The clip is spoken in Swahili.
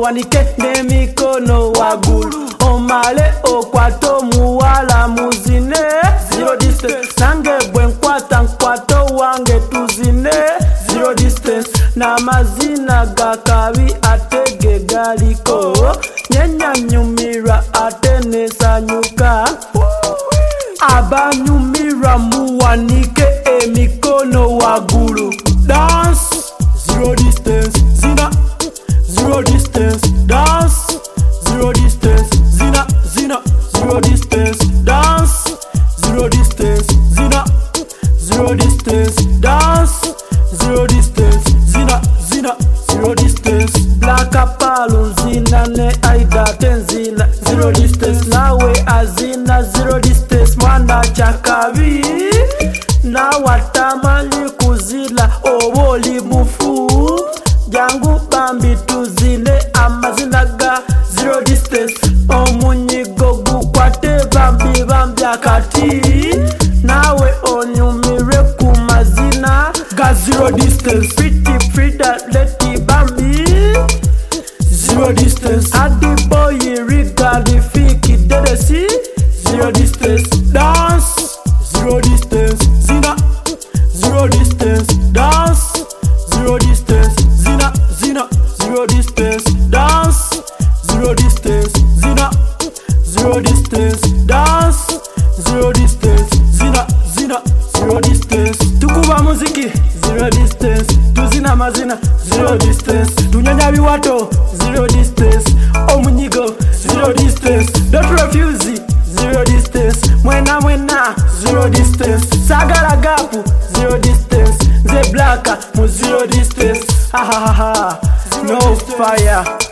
owanike n'emikono waggulu omale okwata omuwala muzine zero distance nange bwe nkwata wange tuzine zero distance n'amazina gakabi ate ge galiko nyenyanyumirwa ate nesanyuka abanyumirwa muwanike emikono waggulu dance zero distance zina zero distance dance zero distance zina zero distance dance zero distance zina zero distance dance zero distance zina zero distance Black Apollo zina ne aida tenzina zero distance nawe azina zero distance mwana chakabi na watamanyi kuzila oboli mufu jangu bambi tuzile amazina ga zero distance omunyigo gukwate bambi akati nawe onyumire ku mazina ga zero distance pretty Frida leti bambi zero distance adi boy rigadi fiki dedesi zero distance dance zero distance zina zero distance dance zero distance zina zero distance dance zero distance zina zero distance dance zero distance zina zero distance tukuba muziki zero distance tuzina mazina zero distance tunyanya biwato zero distance omunyigo zero distance don't refuse zero distance mwena zero distance sagala gapu zero distance ze blacka mu zero distance ha no fire